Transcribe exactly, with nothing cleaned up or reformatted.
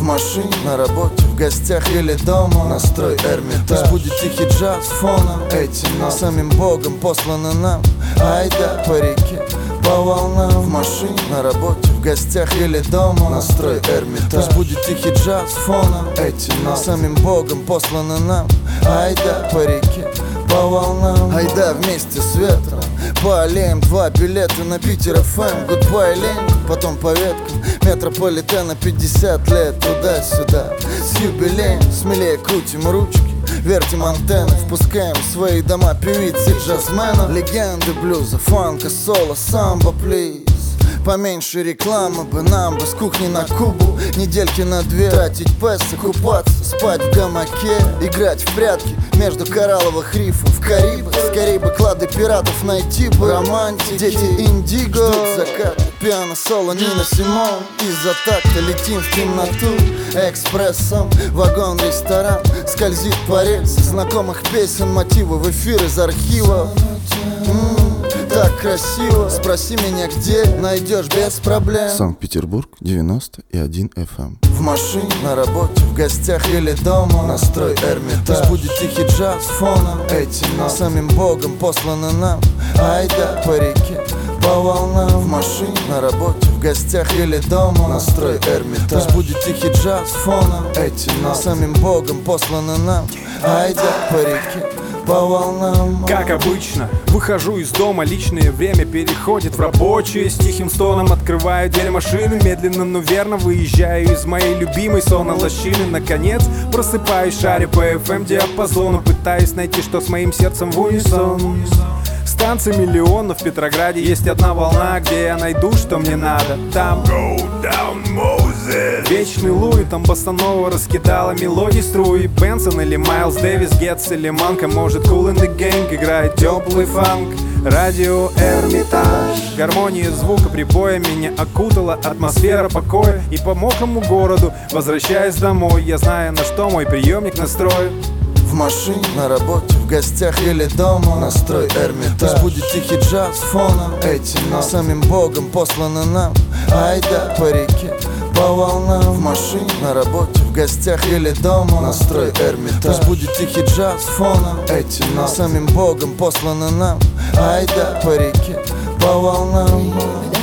машине, на работе, в гостях или дома. Настрой Эрмитаж. Пусть будет тихий джаз фоном. Эти ноты самим Богом посланы нам. Айда по реке, по волнам. В машине, на работе, в гостях или дома. Настрой Эрмитаж. Пусть будет тихий джаз фоном. Эти ноты самим Богом посланы нам. Айда по реке, по волнам. Айда вместе с ветром по аллеям. Два билета на Питер эф эм. Гудбай, лень, потом по веткам метрополитена. Пятьдесят лет туда-сюда. С юбилеем смелее крутим ручки, вертим антенны, впускаем в свои дома певиц и джазменов. Легенды блюза, фанка, соло, самбо, плиз. Поменьше рекламы бы нам бы с кухни на Кубу. Недельки на две тратить песо, купаться, спать в гамаке, играть в прятки между коралловых рифов в Карибах. Скорей бы клады пиратов найти бы. Романтики, дети индиго, ждут закат, пиано, соло, Нина Симон. Из-за такта летим в темноту экспрессом. Вагон, ресторан скользит по рельсам знакомых песен, мотивы в эфир из архива. М-м, так красиво, спроси меня где, найдешь без проблем. Санкт-Петербург, девяносто и один эф эм. В машине, на работе, в гостях или дома. Настрой Эрмитаж. Пусть будет тихий джаз фоном. Эти ноты самим Богом посланы нам. Айда по реке, по волнам. В машине, на работе, в гостях или дома. Настрой Эрмитаж. Пусть будет тихий джаз фоном. Эти ноты самим Богом посланы нам. Айда по реке, по волнам. Как обычно, выхожу из дома, личное время переходит в рабочее. С тихим стоном открываю дверь машины, медленно, но верно выезжаю из моей любимой сонно-лощины. Наконец просыпаюсь, шаря по эф эм диапазону, пытаясь найти, что с моим сердцем в унисон. Станция Миллион, в Петрограде есть одна волна, где я найду, что мне надо. Там Go down, Moses. Вечный Луи, там босанова раскидала мелодии струи. Бенсон или Майлз Дэвис, Гетц или Манка, может Cool in the Gang играет теплый фанк. Радио Эрмитаж. Гармония звука прибоя меня окутала, атмосфера покоя. И по мокрому городу, возвращаясь домой, я знаю, на что мой приемник настроен. В машине, на работе, в гостях или дома. Настрой Эрмитаж. Пусть будет тихий джаз фоном. Эти ноты самим Богом посланы нам. Айда по реке, по волнам. В машине, на работе, в гостях или дома. Настрой Эрмитаж. Пусть будет тихий джаз фоном. Эти ноты самим Богом посланы нам. Айда по реке, по волнам.